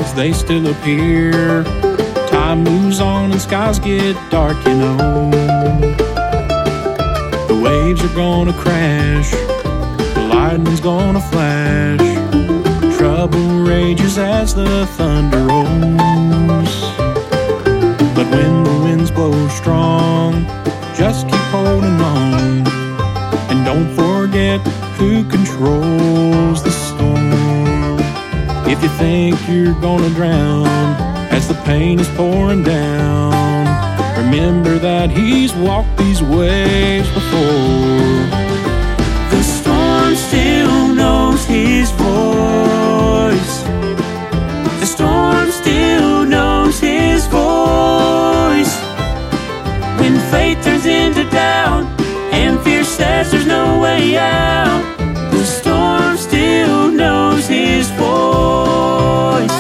clouds, they still appear. Time moves on and skies get dark, you know. The waves are gonna crash, the lightning's gonna flash. Trouble rages as the thunder rolls. But when the winds blow strong, just keep holding on. And don't forget who controls the storm. If you think you're gonna drown as the pain is pouring down, remember that he's walked these waves before. The storm still knows his voice. The storm still knows his voice. When faith turns into doubt and fear says there's no way out, the storm still knows his voice.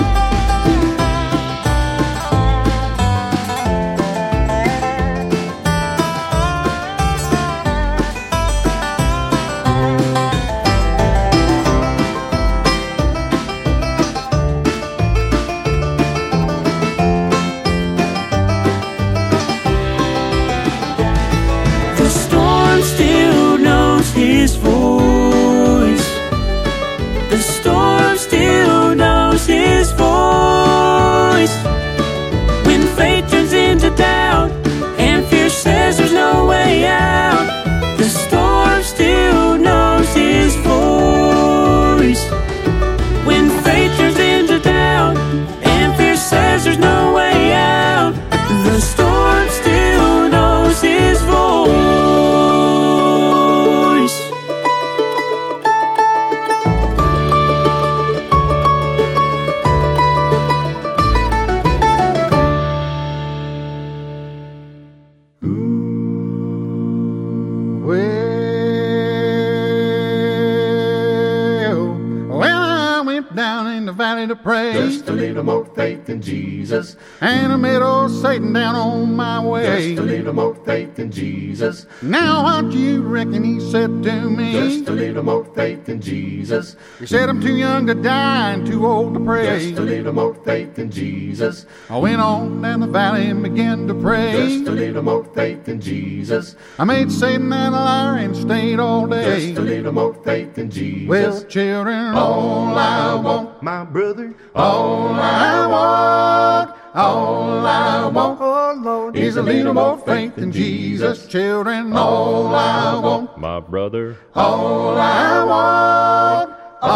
Just a little more faith in Jesus, and I met old Satan down on my way. Just a little more faith in Jesus. Now what you reckon he said to me? Just a little more faith in Jesus. He said I'm too young to die and too old to pray. Just a little more faith in Jesus. I went on down the valley and began to pray. Just a little more faith in Jesus. I made Satan and a liar and stayed all day. Just a little more faith in Jesus. Well, children, all I want, my brother, all I want, oh Lord, is a little more faith in Jesus. Children, all I want, my brother, all I want,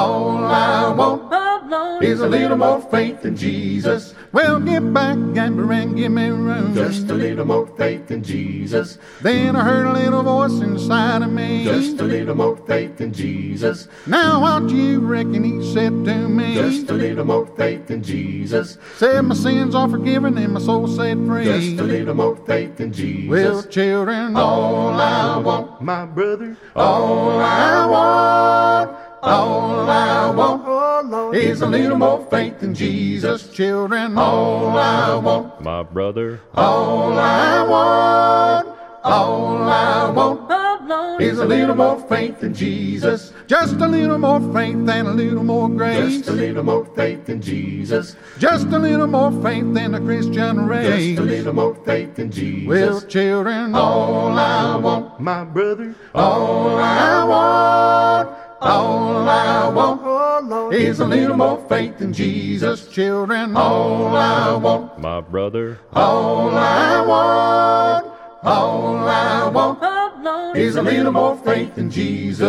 is a little more faith in Jesus. Well, get back, Gambler, and give me room. Just a little more faith in Jesus. Then I heard a little voice inside of me. Just a little more faith in Jesus. Now what you reckon he said to me? Just a little more faith in Jesus. Said my sins are forgiven and my soul set free. Just a little more faith in Jesus. Well, children, all I want, my brother, all I want, oh Lord, is a little more faith in Jesus. Children, all I want, my brother, all I want, is a little more faith in Jesus. Just a little more faith and a little more grace. Just a little more faith in Jesus. Just a little more faith in the Christian race. Just a little more faith in Jesus. Well, children, all I want, my brother, all I want, is a little more faith in Jesus. Children, all I want, my brother, all I want, is a little more faith in Jesus.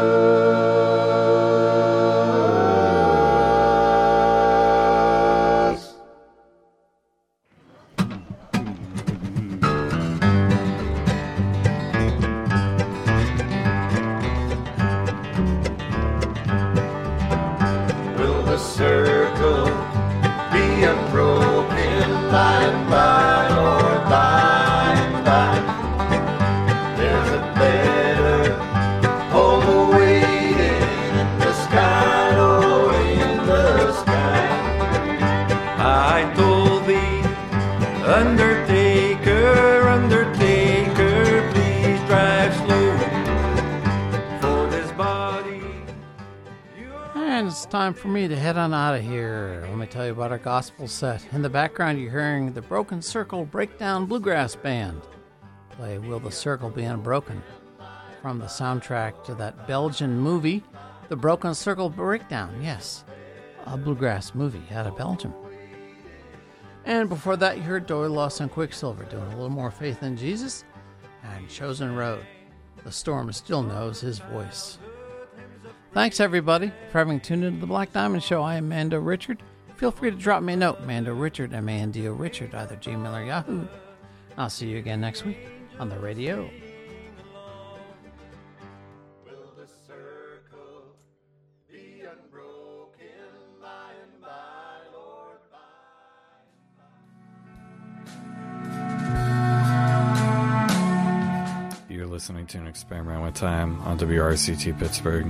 Will the circle be unbroken by and by, or by and by? There's a better home waiting in the sky, oh, in the sky. I told thee, Undertaker, Undertaker, please drive slow, for this body. And it's time for me to head on out of here. Let me tell you about our gospel set. In the background, you're hearing the Broken Circle Breakdown Bluegrass Band play Will the Circle Be Unbroken from the soundtrack to that Belgian movie, The Broken Circle Breakdown. Yes, a bluegrass movie out of Belgium. And before that, you heard Doyle Lawson Quicksilver doing a little more faith in Jesus, and Chosen Road. The Storm Still Knows His Voice. Thanks, everybody, for having tuned into the Black Diamond Show. I am Mando Richard. Feel free to drop me a note, Mando Richard, M-A-N-D-O Richard, either Gmail or Yahoo. I'll see you again next week on the radio. Will the circle be unbroken by and by, Lord, You're listening to an experiment with time on WRCT Pittsburgh.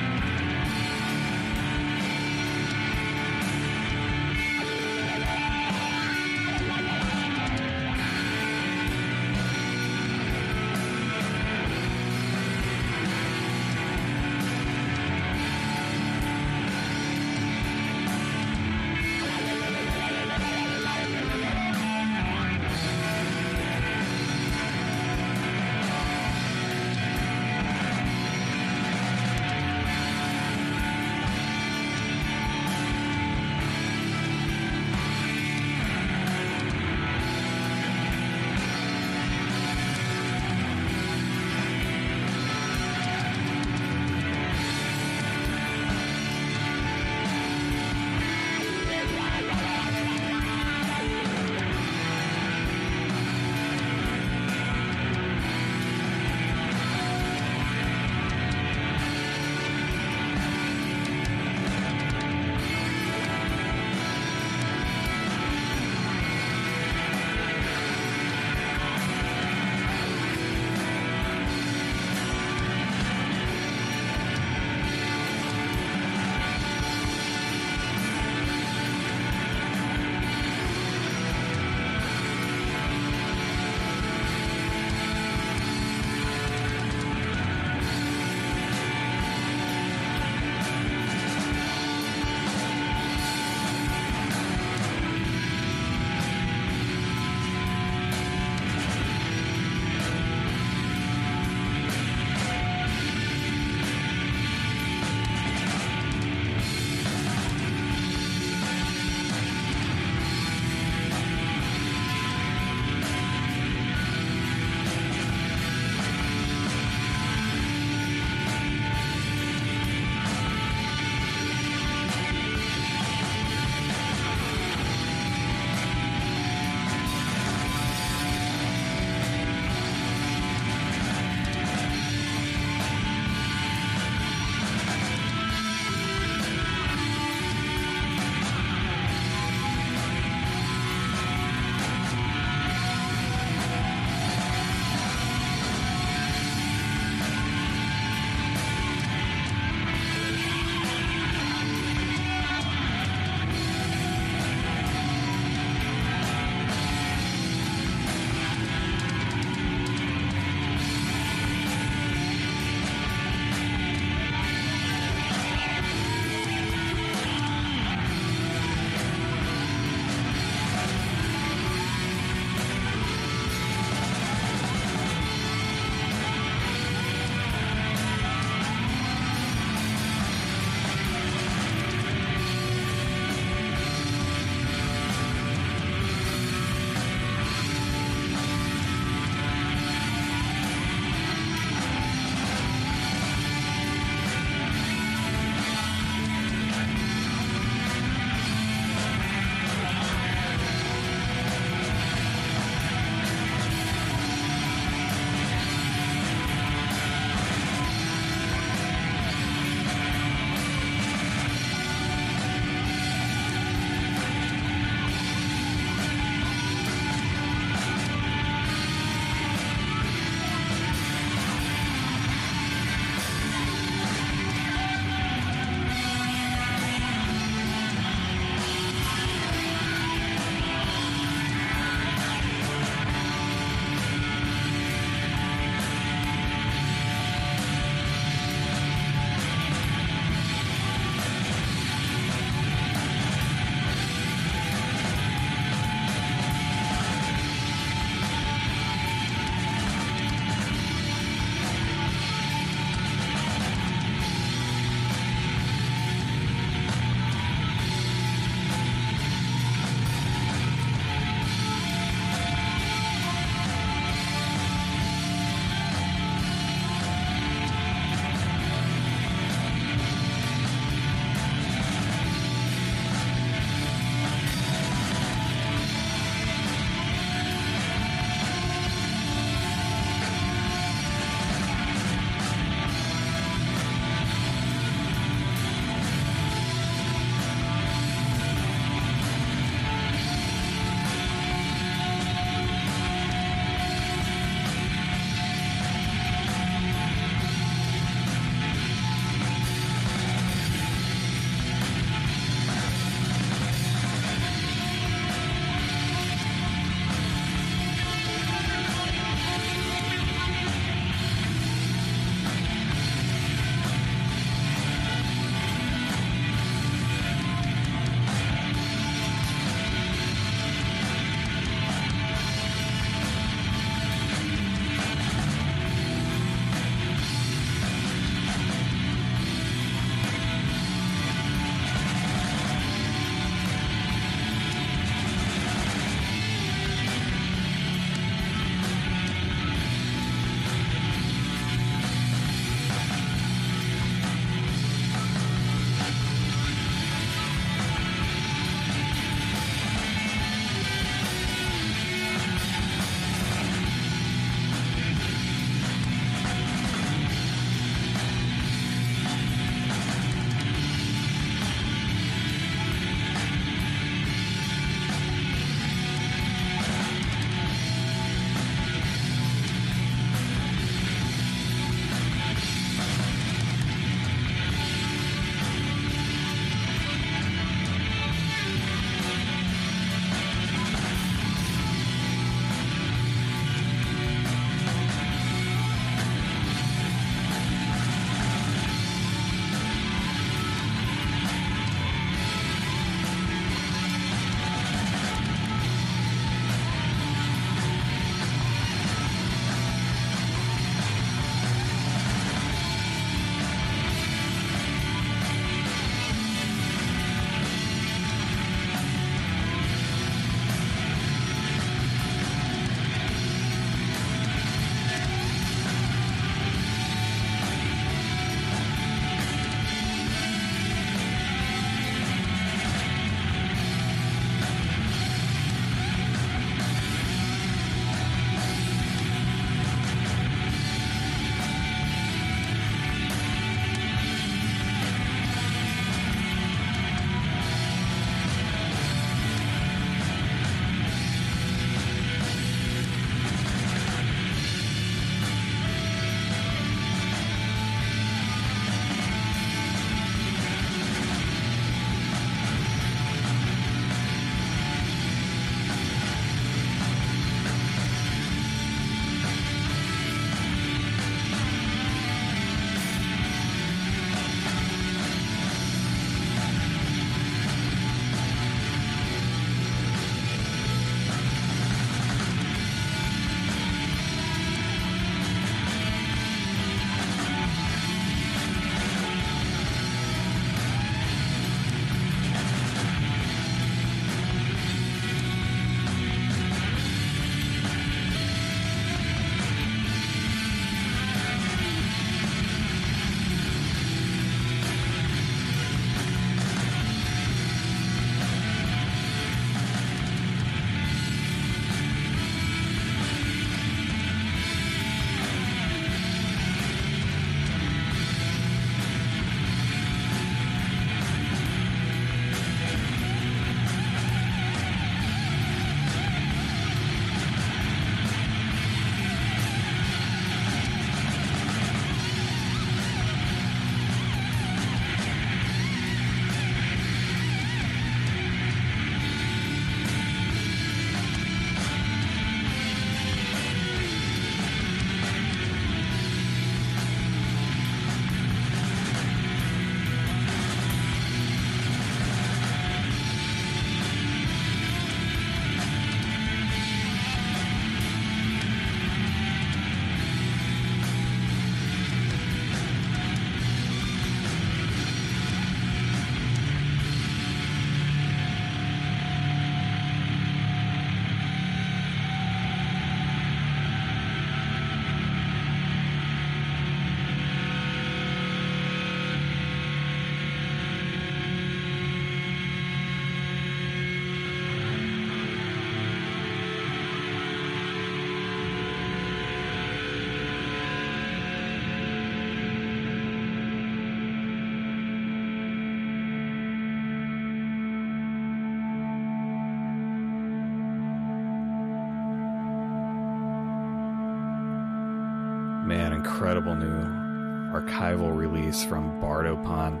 incredible new archival release from Bardo Pond.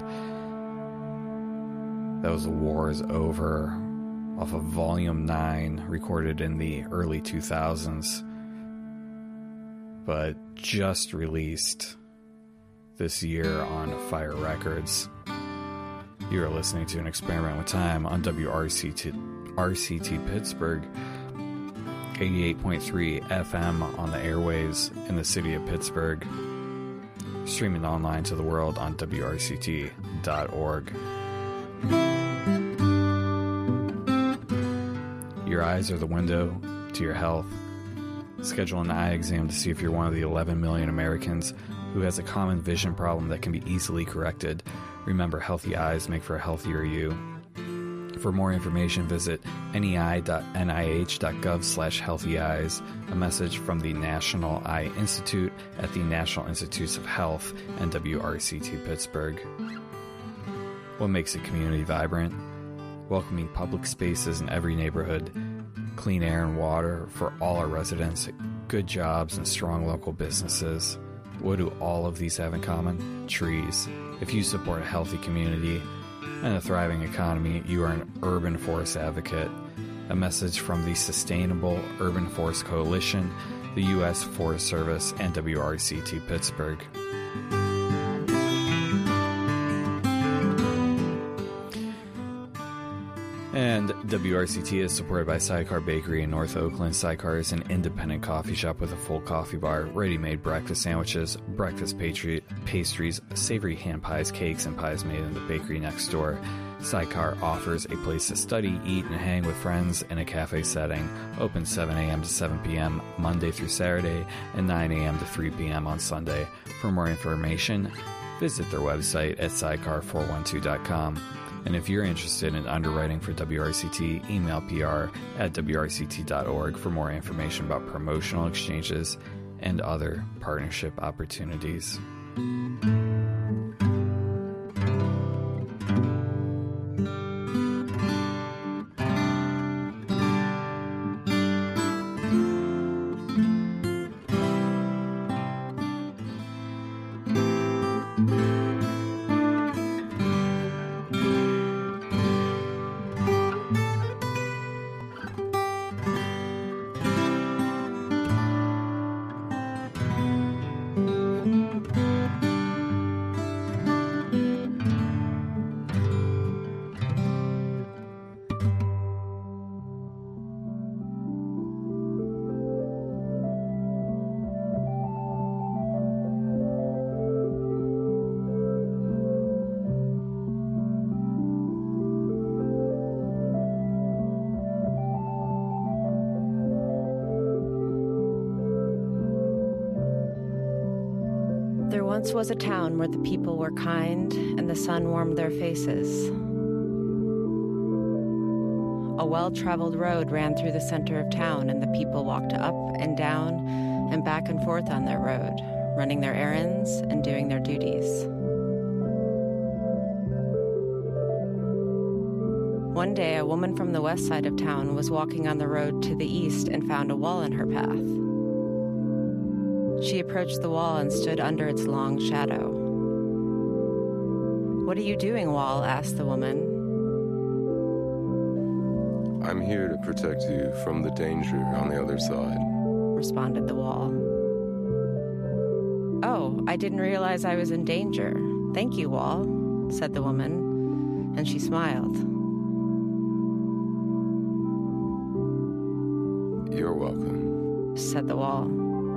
That was The War Is Over, off of Volume 9, recorded in the early 2000s, but just released this year on Fire Records. You are listening to An Experiment with Time on WRCT Pittsburgh, 88.3 FM on the airwaves in the city of Pittsburgh, streaming online to the world on WRCT.org. Your eyes are the window to your health. Schedule an eye exam to see if you're one of the 11 million Americans who has a common vision problem that can be easily corrected. Remember, healthy eyes make for a healthier you. For more information, visit nei.nih.gov/healthyeyes. A message from the National Eye Institute at the National Institutes of Health and WRCT Pittsburgh. What makes a community vibrant? Welcoming public spaces in every neighborhood, clean air and water for all our residents, good jobs, and strong local businesses. What do all of these have in common? Trees. If you support a healthy community and a thriving economy, you are an urban forest advocate. A message from the Sustainable Urban Forest Coalition, the U.S. Forest Service, and WRCT Pittsburgh. And WRCT is supported by Sycar Bakery in North Oakland. Sycar is an independent coffee shop with a full coffee bar, ready-made breakfast sandwiches, breakfast pastries, savory hand pies, cakes, and pies made in the bakery next door. Sycar offers a place to study, eat, and hang with friends in a cafe setting. Open 7 a.m. to 7 p.m. Monday through Saturday and 9 a.m. to 3 p.m. on Sunday. For more information, visit their website at sycar412.com. And if you're interested in underwriting for WRCT, email pr@wrct.org for more information about promotional exchanges and other partnership opportunities. There once was a town where the people were kind and the sun warmed their faces. A well-traveled road ran through the center of town, and the people walked up and down and back and forth on their road, running their errands and doing their duties. One day, a woman from the west side of town was walking on the road to the east and found a wall in her path. She approached the wall and stood under its long shadow. "What are you doing, wall?" asked the woman. "I'm here to protect you from the danger on the other side," responded the wall. "Oh, I didn't realize I was in danger. Thank you, wall," said the woman, and she smiled. "You're welcome," said the wall.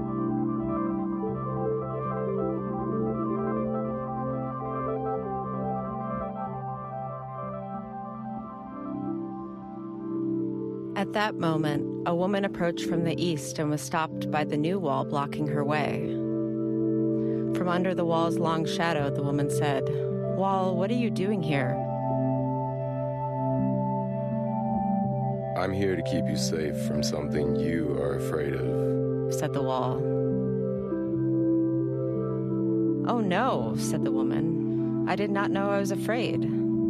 At that moment, a woman approached from the east and was stopped by the new wall blocking her way. From under the wall's long shadow, the woman said, "Wall, what are you doing here?" "I'm here to keep you safe from something you are afraid of," said the wall. "Oh no," said the woman. "I did not know I was afraid."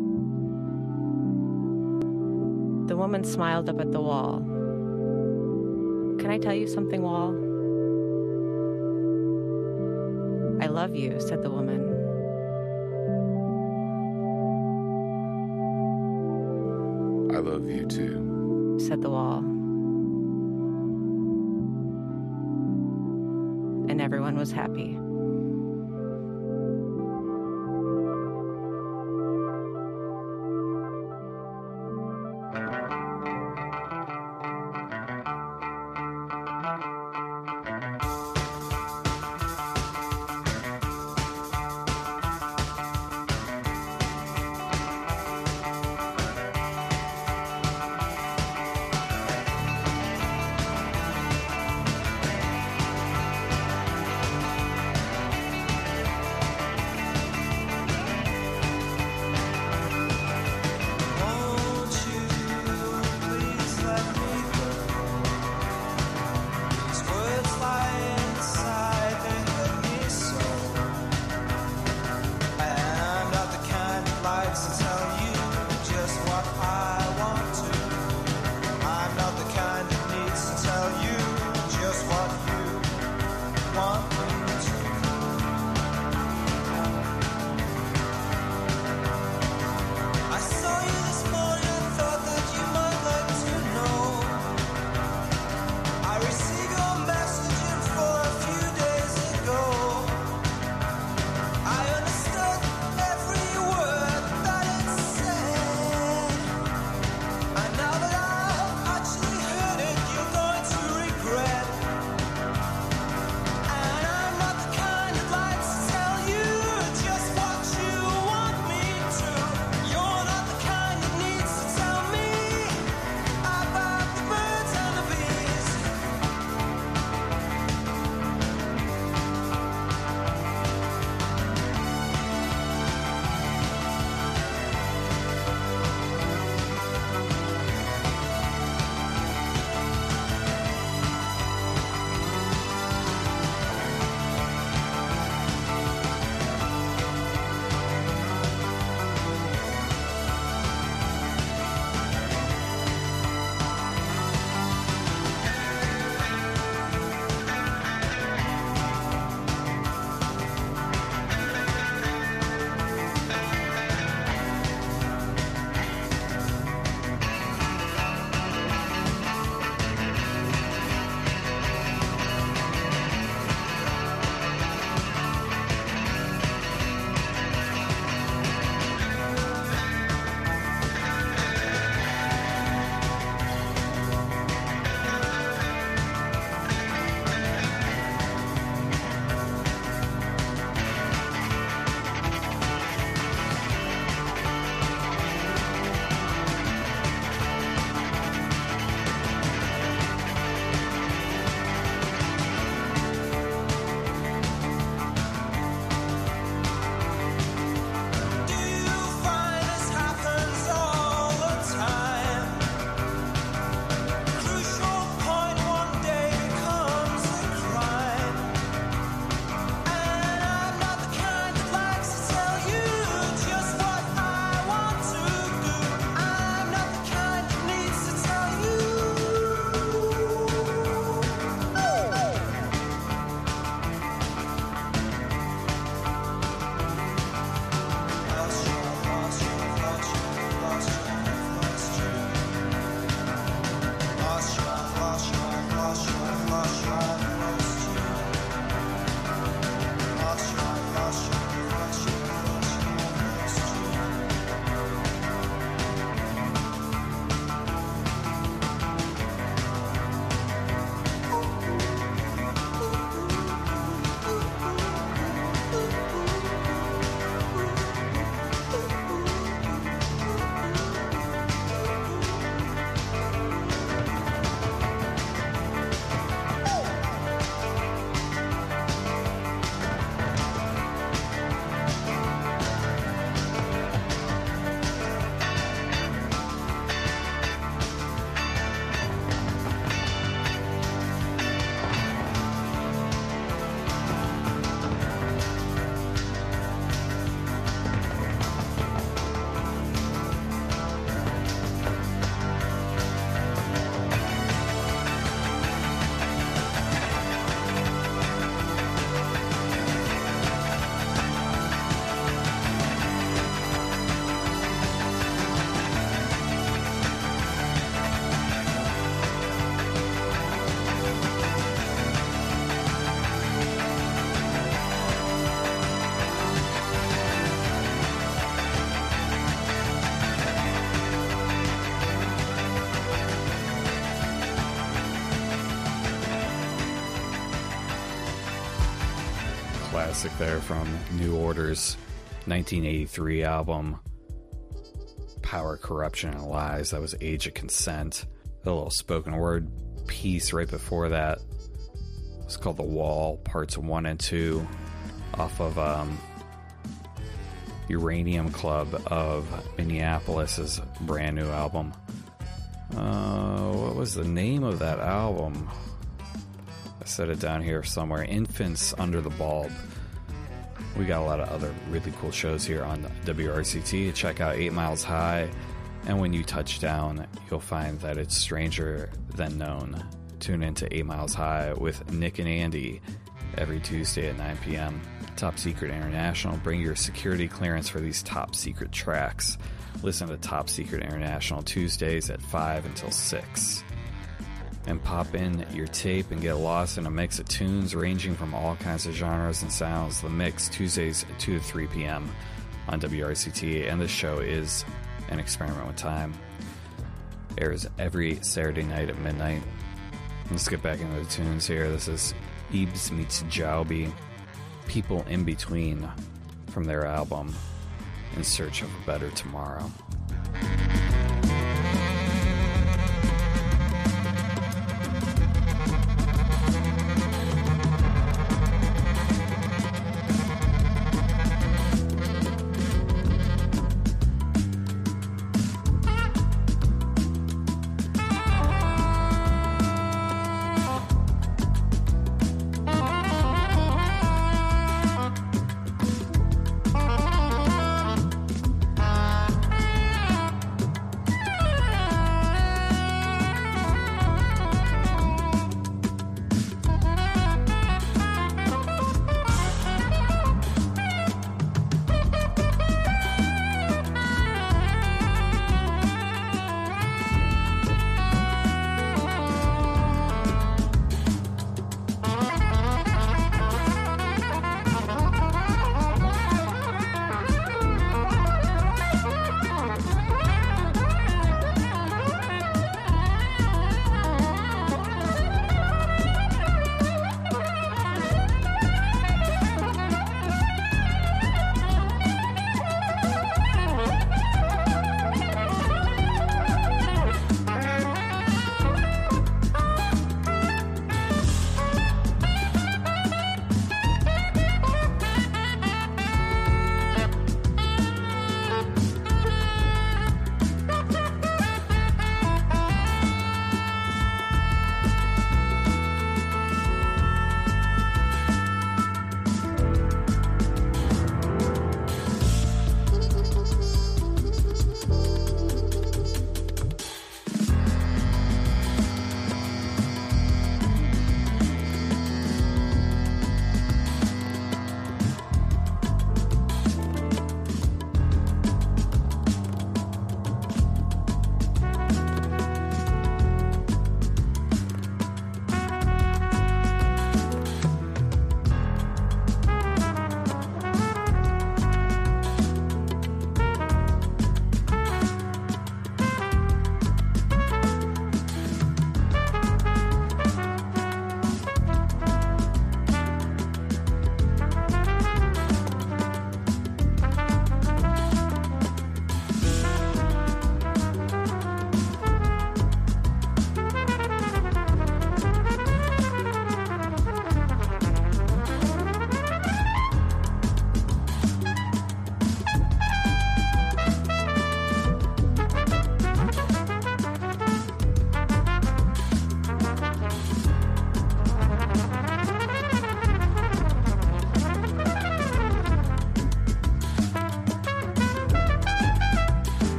The woman smiled up at the wall. "Can I tell you something, wall?" love you, said the woman. I love you too, said the wall. And everyone was happy. classic there from New Order's 1983 album, Power, Corruption, and Lies. That was Age of Consent. A little spoken word piece right before that. It's called The Wall, Parts 1 and 2, off of Uranium Club of Minneapolis' brand new album. What was the name of that album? I set it down here somewhere. Infants Under the Bulb. We got a lot of other really cool shows here on WRCT. Check out 8 Miles High. And when you touch down, you'll find that it's stranger than known. Tune into 8 Miles High with Nick and Andy every Tuesday at 9 p.m. Top Secret International. Bring your security clearance for these top secret tracks. Listen to Top Secret International Tuesdays at 5 until 6. And pop in your tape and get lost in a mix of tunes ranging from all kinds of genres and sounds. The Mix, Tuesdays at 2 to 3 p.m. on WRCT. And this show is an experiment with time. Airs every Saturday night at midnight. Let's get back into the tunes here. This is Ebbs meets Jaubi, People in Between, from their album In Search of a Better Tomorrow.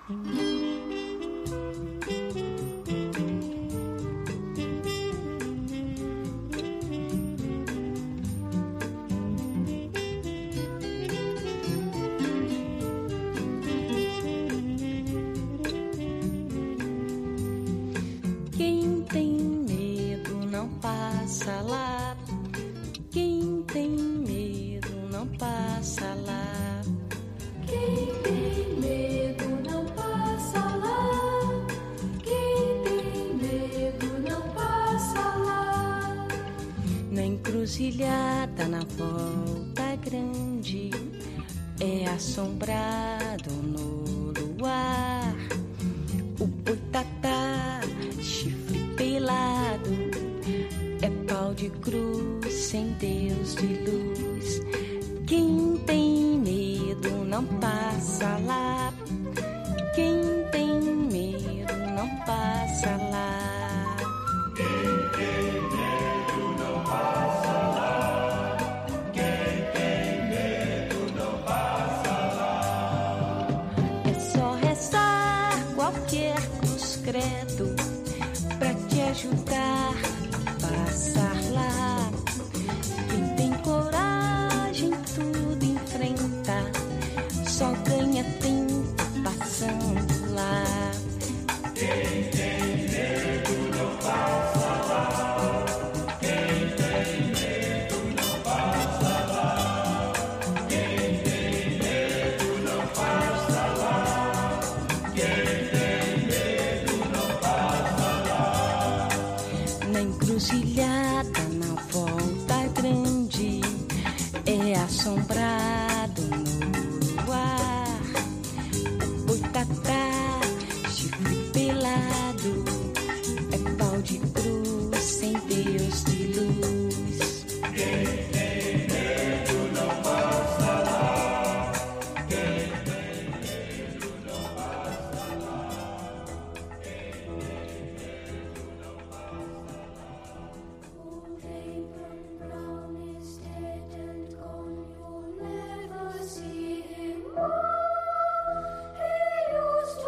Quem tem medo não passa lá. Quem tem medo não passa lá. Quem tem medo não passa lá. Quem tem medo não passa lá. Na encruzilhada, na volta grande, é assombrado no luar. O boitatá, chifre pelado, é pau de cruz sem Deus de luz. Quem tem medo não passa lá. Quem tem medo não passa lá. Quem tem medo não passa lá. Quem tem medo não passa lá. É só rezar qualquer cruz credo pra te ajudar a passar lá. Quem tem coragem tudo enfrenta, só ganha tempo passando lá. Quem tem medo não passa lá. Quem tem medo não passa lá. Quem tem medo não passa lá. Quem tem medo não passa lá. Na encruzilhada, na volta grande, é assombrado no luar. O boitatá, chifre pelado, é pau de cruz sem Deus de luz. Quem tem medo não passa lá. Quem tem medo não passa lá. Who came from brown is dead and gone. You'll never see him more. He used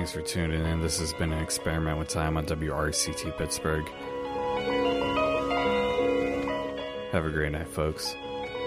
Thanks for tuning in. This has been an Experiment with Time on WRCT Pittsburgh. Have a great night, folks.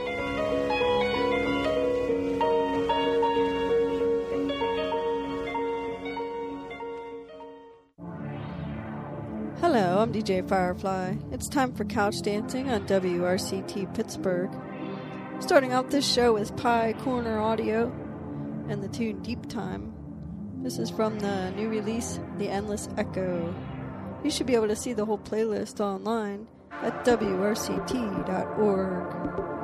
Hello, I'm DJ Firefly. It's time for Couch Dancing on WRCT Pittsburgh. Starting off this show with Pie Corner Audio and the tune Deep Time. This is from the new release, The Endless Echo. You should be able to see the whole playlist online at WRCT.org.